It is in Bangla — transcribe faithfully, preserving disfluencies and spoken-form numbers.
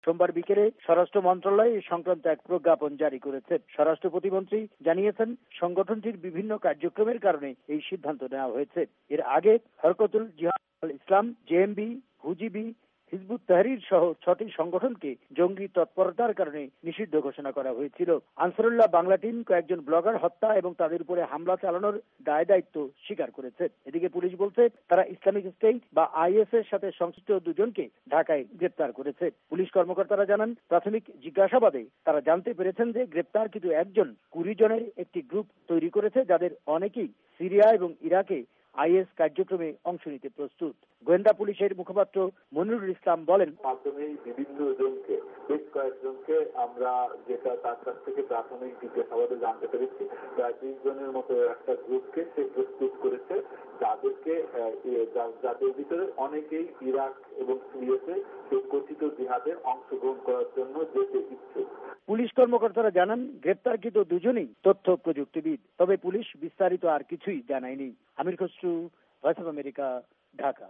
সোমবার বিকেলে স্বরাষ্ট্র মন্ত্রণালয় এই সংক্রান্ত এক প্রজ্ঞাপন জারি করেছে। স্বরাষ্ট্র প্রতিমন্ত্রী জানিয়েছেন, সংগঠনটির বিভিন্ন কার্যক্রমের কারণে এই সিদ্ধান্ত নেওয়া হয়েছে। এর আগে হরকতুল জিহাদ আল ইসলাম, জেএমবি, হুজিবি, হিজবুত তাহরীর সহ ছটি সংগঠনকে জঙ্গি তৎপরতার কারণে নিষিদ্ধ ঘোষণা করা হয়েছিল। আনসারুল্লাহ বাংলা টিম কয়েকজন ব্লগার হত্যা এবং তাদের উপরে হামলা চালানোর দায় দায়িত্ব স্বীকার করেছে। এদিকে পুলিশ বলছে, তারা ইসলামিক স্টেট বা আইএস এর সাথে সংশ্লিষ্ট দুজনকে ঢাকায় গ্রেপ্তার করেছে। পুলিশ কর্মকর্তারা জানান, প্রাথমিক জিজ্ঞাসাবাদে তারা জানতে পেরেছেন যে গ্রেপ্তারকৃত একজন কুড়ি জনের একটি গ্রুপ তৈরি করেছে, যাদের অনেকেই সিরিয়া এবং ইরাকে আইএস কার্যক্রমে অংশ নিতে প্রস্তুত। গোয়েন্দা পুলিশের মুখপাত্র মনিরুল ইসলাম বলেন, মাধ্যমে বিভিন্ন জনকে বেশ কয়েকজনকে আমরা যেটা তার কাছ থেকে প্রাথমিক জিজ্ঞাসাবাদে জানতে পেরেছি, প্রায় বিশ জনের মতো একটা গ্রুপকে সে প্রস্তুত করেছে, যাদেরকে যাদের ভিতরে অনেকেই ইরাক এবং সিরিয়াতে সেই কথিত জিহাদে অংশগ্রহণ করার জন্য যেতে ইচ্ছুক। পুলিশ কর্মকর্তারা জানান, গ্রেপ্তারকৃত দুজনেই তথ্য প্রযুক্তিবিদ। তবে পুলিশ বিস্তারিত আর কিছুই জানায়নি। Amir Khasru, voice of America, Dhaka.